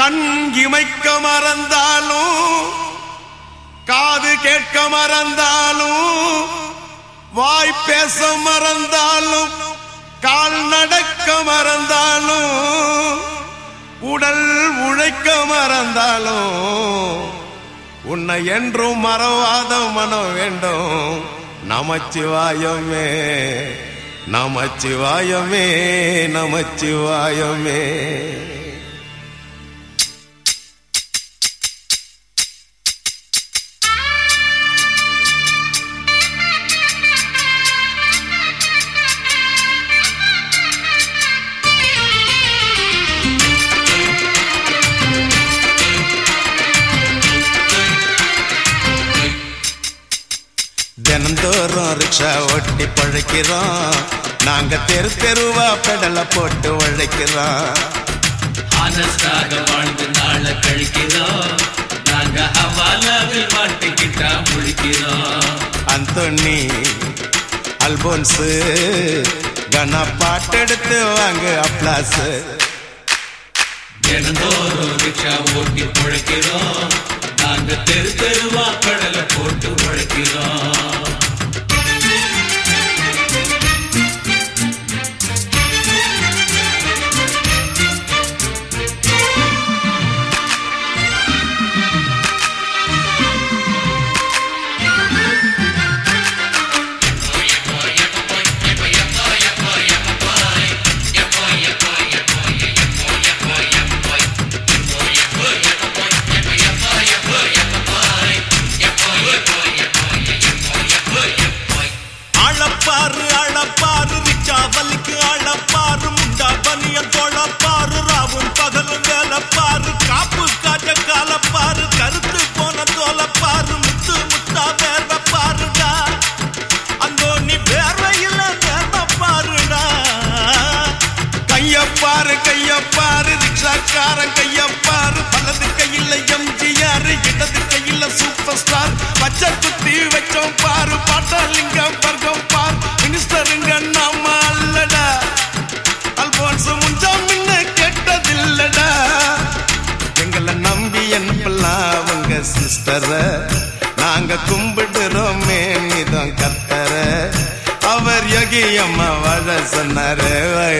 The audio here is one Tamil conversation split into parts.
கண் இமைக்க மறந்தாலும் காது கேட்க மறந்தாலும் வாய் பேச மறந்தாலும் கால் நடக்க மறந்தாலும் உடல் உழைக்க மறந்தாலும் உன்னை என்றும் மறவாத மனம் வேண்டும். நமச்சிவாயமே நமச்சிவாயமே நமச்சிவாயமே. தினந்தோறும் ரிக்ஷா ஓட்டி பழைக்கிறோம். நாங்க தெரு தெருவா பெடல போட்டு உழைக்கிறோம். ஆனஸ்டாக வாழ்ந்து நாள கழிக்கிறோம். நாங்க ஹவாலாவில் மாட்டிக்கிட்டா முழிக்கிறோம். அந்தோனி அல்போன்ஸ் கனா பாட்டெடுத்து வாங்க அப்ளாஸ். தினந்தோறும் ரிக்ஷா ஓட்டி பழைக்கிறோம். நாங்க தெரு தெருவா கடலை போட்டு உழைக்கிறோம். அளப்பாரு ரிக்ஷா வலிக்கு அளப்பாரு முண்டா பனிய தோளப்பாரு ராவும் பகலும் வேலப்பாரு காப்பு காட்ட காலப்பாரு கருத்து போன தோலப்பாரு முத்து முத்தா வேர்வப்பாருடா. அந்தோ நீ வேர்வையில் வேர்வப்பாருடா. கையப்பாரு ரிக்ஷாக்காரன் கையப்பாரு. வலது கையில் எம்ஜிஆர் இடது கையில் சூப்பர் ஸ்டார். பச்சை குத்தி வச்சோம் பாரு பாட்டாளிங்கம் வர்க்கம் பார். மினிஸ்டருங்க நாம அல்லடா. அல்போன்ஸ் முஞ்சா முன்ன கேட்டதில்லடா. எங்களை நம்பி என்பெல்லாம் அவங்க சிஸ்டர நாங்க கும்பிடுறோமே நீதான் கர்த்தர. அவர் யோகியம்மா வாழ சொன்னாரு.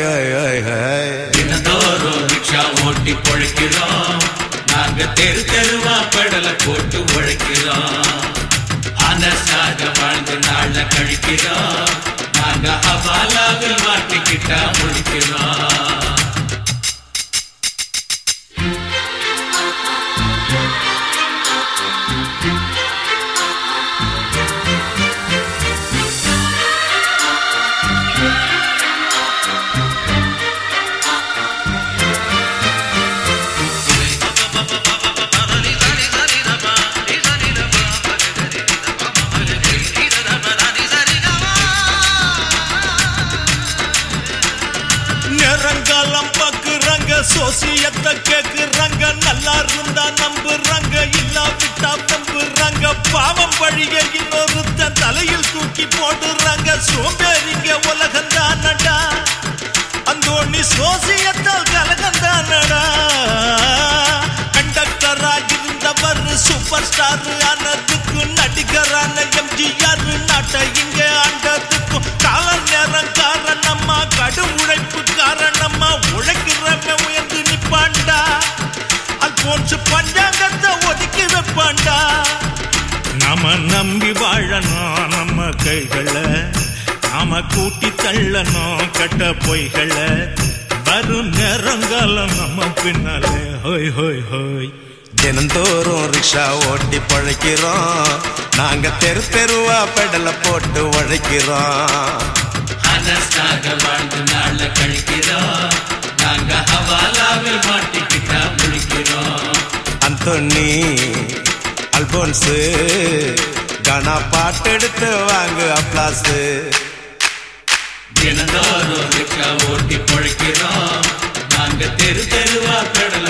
தினந்தோறும் ரிக்ஷா ஓட்டி பொழைக்கிறோம். நாங்க தெரு தெருவா பெடலை போட்டு உழைக்கிறோம். ஆனஸ்டாக வாழ்ந்து நாள கழிக்கிறோம். நாங்க ஹவாலாவில் மாட்டிக்கிட்டா முழிக்கிறோம். நேரங்காலம் பாக்குறாங்க, சோசியத்தை கேக்குறாங்க. நல்லா இருந்தா நம்புறாங்க, இல்லாவிட்டா நம்புறாங்க. பாவம் வழிய இன்னொருத்தன் தலையில் தூக்கி போடுறாங்க. சோம்பேறிங்க உலகந்தானடா. அந்தோணி சோசியத்தால் கலகந்தானடா. கண்டக்டராக இருந்தவர் சூப்பர் ஸ்டார் ஆனதுக்கு நடிகரான எம்ஜிஆர் நாட்டை இங்க ஆண்டதுக்கும் கால நேரம் காரணமா கடும் உழைப்பு காரணமா உழைக்கிறவன் உயர்ந்து நிப்பாண்டா. அல்போன்ஸ் பஞ்சாங்கத்தை ஒதுக்கி வைப்பாண்டா. நாம நம்பி வாழணும் நம்ம கைகளை, நாம கூட்டி தள்ளணும் கட்ட பொய்களை. வரும் நேரங்காலம் நம்ம பின்னாலே ஹோய் ஹோய் ஹோய். தினந்தோறும் ரிக்ஷா ஓட்டி பழைக்கிறோம். நாங்க தெரு தெருவா பெடல போட்டு உழைக்கிறோம். ஆனஸ்டாக வாழ்ந்து நாள கழிக்கிறோம். நாங்க ஹவாலாவில் மாட்டிக்கிட்டா முழிக்கிறோம். அந்தோனி அல்போன்ஸ் கனா பாட்டெடுத்து வாங்க அப்ளாஸ். தினந்தோறும் ரிக்ஷா ஓட்டி பொழைக்கிறோம். நாங்க தெரு தெருவா கடலை